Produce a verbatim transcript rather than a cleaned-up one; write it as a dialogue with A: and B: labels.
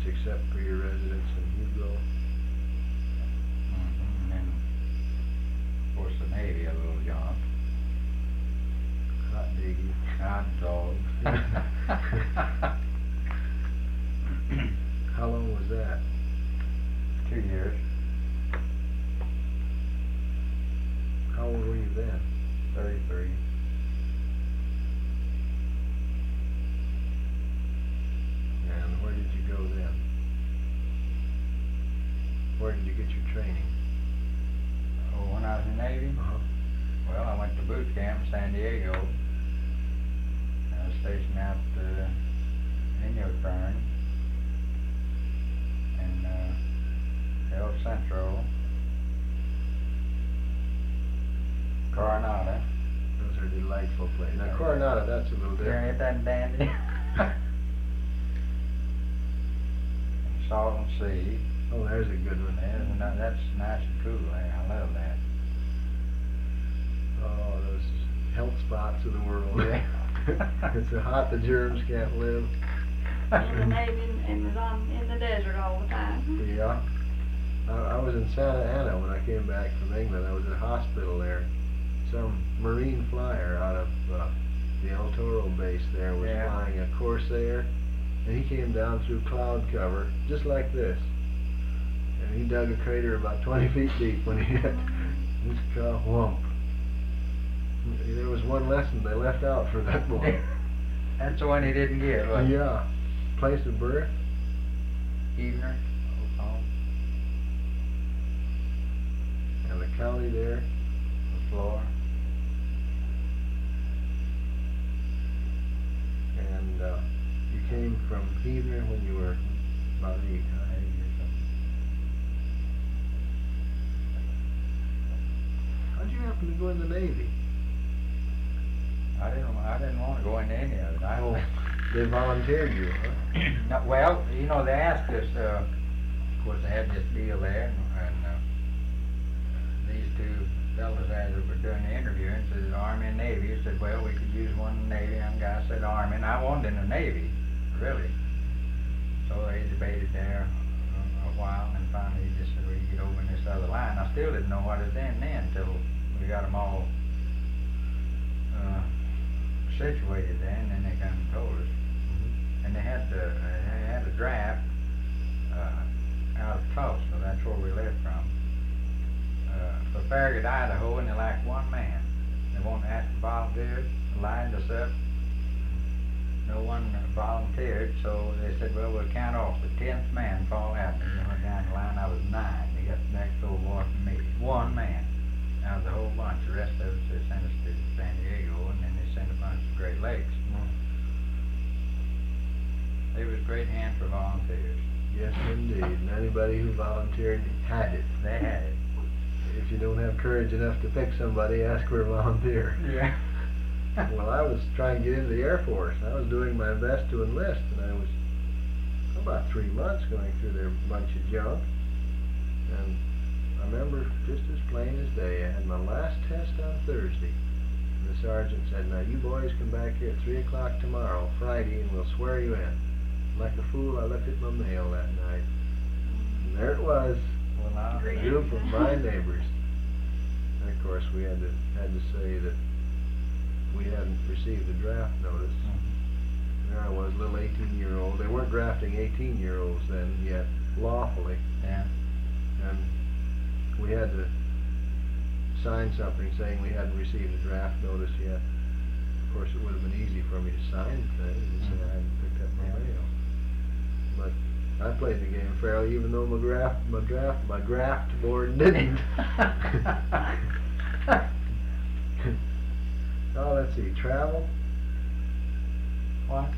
A: much except for your residence in Hugo.
B: Mm-hmm. And then, of course, the Navy a little jaunt.
A: Hot diggy.
B: Hot dogs.
A: How long was that?
B: Two years.
A: How old were you then?
B: Thirty-three.
A: And where did you go then? Where did you get your training?
B: Oh, when I was in the Navy?
A: Uh-huh.
B: Well, I went to boot camp in San Diego. I was stationed out uh, in Yokern and uh, El Centro, Coronado.
A: Those are delightful places. Now, Coronado, that's a little
B: Yeah,
A: different.
B: ain't that dandy? And Salton Sea.
A: Oh, there's a good one.
B: Yeah, isn't that- that's nice and cool there. I love that.
A: Oh, those health spots of the world.
B: Yeah.
A: It's so hot the germs can't live.
C: In the Navy and was on in the desert all the time.
A: Yeah. I, I was in Santa Ana when I came back from England. I was at a hospital there. Some Marine flyer out of uh, the El Toro base there was
B: Yeah.
A: flying a Corsair, and he came down through cloud cover just like this. And he dug a crater about twenty feet deep when he hit. This car whump. There was one lesson they left out for that boy.
B: That's the one he didn't get, was it?
A: Yeah. Place of birth?
B: Evener. Oh,
A: And the county there?
B: the floor.
A: And uh, you came from Heaver when you were about eight, huh?
B: Eight years old.
A: How'd you happen to go in the Navy?
B: I didn't. I didn't want to go into any of it. I
A: Oh, they volunteered you, huh?
B: No, well, you know, they asked us. Uh, of course, they had this deal there, and, and uh, these two fellas as they were doing the interviewing said Army and Navy. He said, well, we could use one in the Navy. And the guy said Army, and I wanted in the Navy, really. So they debated there a, a while, and finally he just said, well, you get over in this other line. I still didn't know what it was in then until we got them all uh, situated there, and then they come and told us.
A: Mm-hmm.
B: And they had the uh, they had a draft uh, out of Tulsa. That's where we lived from. Uh, for Farragut, Idaho, and they lacked one man. They wanted to ask for volunteers, lined us up. No one volunteered, so they said, well, we'll count off the tenth man fall out. And we went down the line. I was nine. They got the next old boy from me. One man out of the whole bunch. The rest of us, they sent us to San Diego, and then they sent a bunch to Great Lakes. They was a great hand for volunteers.
A: Yes, indeed. And anybody who volunteered had it.
B: They had it.
A: If you don't have courage enough to pick somebody, ask for a volunteer.
B: Yeah.
A: Well, I was trying to get into the Air Force. I was doing my best to enlist, and I was about three months going through their bunch of junk. And I remember just as plain as day, I had my last test on Thursday. And the sergeant said, now you boys come back here at three o'clock tomorrow, Friday, and we'll swear you in. Like a fool, I looked at my mail that night. And there it was,
B: Well, now,
A: a group of my neighbors. And of course, we had to had to say that we hadn't received a draft notice.
B: Mhm.
A: There I was, a little eighteen-year-old. They weren't drafting eighteen-year-olds then yet, lawfully.
B: Yeah.
A: And we had to sign something saying we hadn't received a draft notice yet. Of course, it would have been easy for me to sign things and say I hadn't picked up my
B: Yeah.
A: mail. But I played the game fairly, even though my draft, my draft, my draft board didn't. Oh, let's see, travel.
B: What?